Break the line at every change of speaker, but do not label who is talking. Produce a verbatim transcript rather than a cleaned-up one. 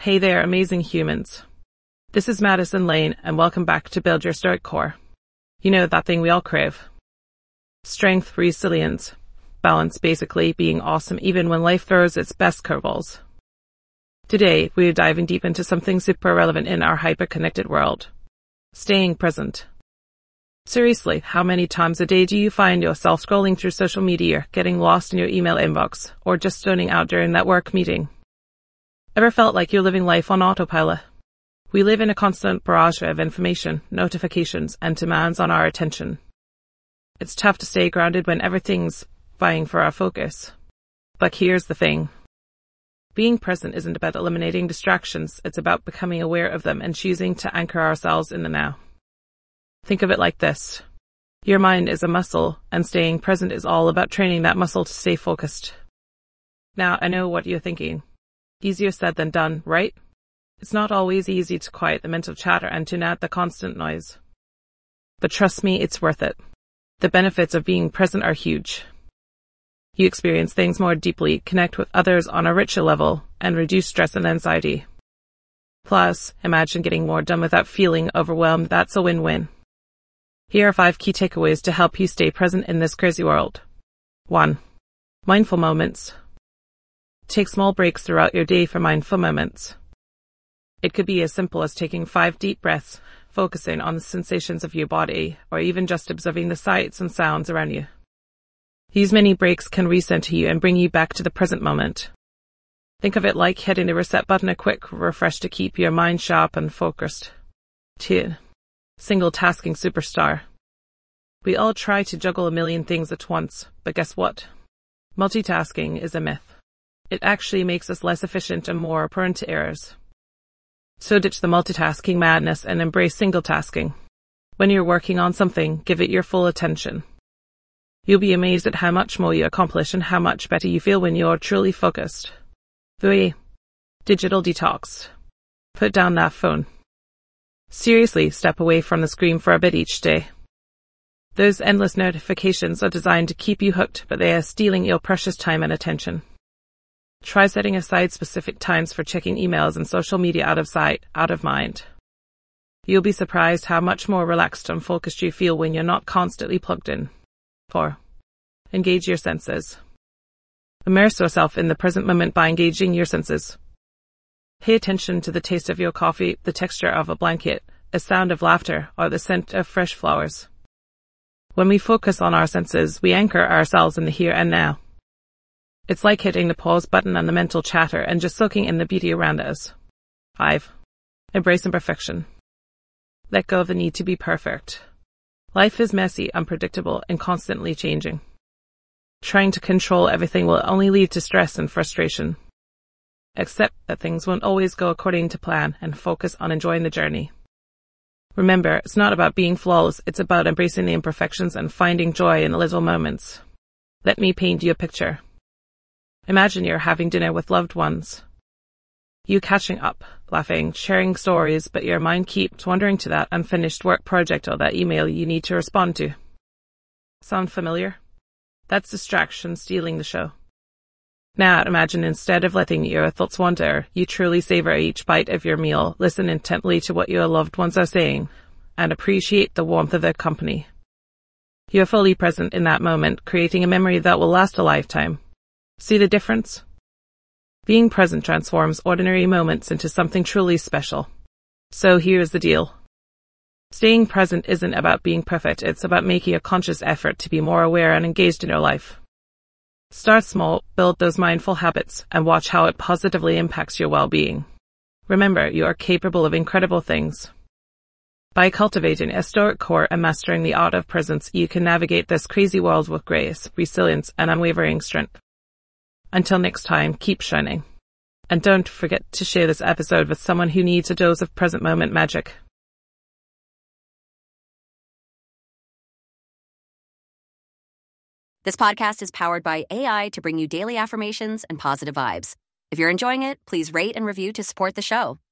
Hey there, amazing humans. This is Madison Lane, and welcome back to Build Your Stoic Core. You know, that thing we all crave. Strength, resilience, balance, basically being awesome even when life throws its best curveballs. Today, we are diving deep into something super relevant in our hyper-connected world. Staying present. Seriously, how many times a day do you find yourself scrolling through social media, getting lost in your email inbox, or just zoning out during that work meeting? Ever felt like you're living life on autopilot? We live in a constant barrage of information, notifications, and demands on our attention. It's tough to stay grounded when everything's vying for our focus. But here's the thing. Being present isn't about eliminating distractions, it's about becoming aware of them and choosing to anchor ourselves in the now. Think of it like this. Your mind is a muscle, and staying present is all about training that muscle to stay focused. Now, I know what you're thinking. Easier said than done, right? It's not always easy to quiet the mental chatter and tune out the constant noise. But trust me, it's worth it. The benefits of being present are huge. You experience things more deeply, connect with others on a richer level, and reduce stress and anxiety. Plus, imagine getting more done without feeling overwhelmed. That's a win-win. Here are five key takeaways to help you stay present in this crazy world. one. Mindful moments. Take small breaks throughout your day for mindful moments. It could be as simple as taking five deep breaths, focusing on the sensations of your body, or even just observing the sights and sounds around you. These mini breaks can recenter you and bring you back to the present moment. Think of it like hitting the reset button, a quick refresh to keep your mind sharp and focused. two. Single tasking superstar. We all try to juggle a million things at once, but guess what? Multitasking is a myth. It actually makes us less efficient and more prone to errors. So ditch the multitasking madness and embrace single tasking. When you're working on something, give it your full attention. You'll be amazed at how much more you accomplish and how much better you feel when you're truly focused. three. Digital detox. Put down that phone. Seriously, step away from the screen for a bit each day. Those endless notifications are designed to keep you hooked, but they are stealing your precious time and attention. Try setting aside specific times for checking emails and social media out of sight, out of mind. You'll be surprised how much more relaxed and focused you feel when you're not constantly plugged in. four. Engage your senses. Immerse yourself in the present moment by engaging your senses. Pay attention to the taste of your coffee, the texture of a blanket, a sound of laughter, or the scent of fresh flowers. When we focus on our senses, we anchor ourselves in the here and now. It's like hitting the pause button on the mental chatter and just soaking in the beauty around us. five. Embrace imperfection. Let go of the need to be perfect. Life is messy, unpredictable, and constantly changing. Trying to control everything will only lead to stress and frustration. Accept that things won't always go according to plan and focus on enjoying the journey. Remember, it's not about being flawless, it's about embracing the imperfections and finding joy in little moments. Let me paint you a picture. Imagine you're having dinner with loved ones. You catching up, laughing, sharing stories, but your mind keeps wandering to that unfinished work project or that email you need to respond to. Sound familiar? That's distraction stealing the show. Now imagine instead of letting your thoughts wander, you truly savor each bite of your meal, listen intently to what your loved ones are saying, and appreciate the warmth of their company. You're fully present in that moment, creating a memory that will last a lifetime. See the difference? Being present transforms ordinary moments into something truly special. So here's the deal. Staying present isn't about being perfect, it's about making a conscious effort to be more aware and engaged in your life. Start small, build those mindful habits, and watch how it positively impacts your well-being. Remember, you are capable of incredible things. By cultivating a stoic core and mastering the art of presence, you can navigate this crazy world with grace, resilience, and unwavering strength. Until next time, keep shining. And don't forget to share this episode with someone who needs a dose of present moment magic.
This podcast is powered by A I to bring you daily affirmations and positive vibes. If you're enjoying it, please rate and review to support the show.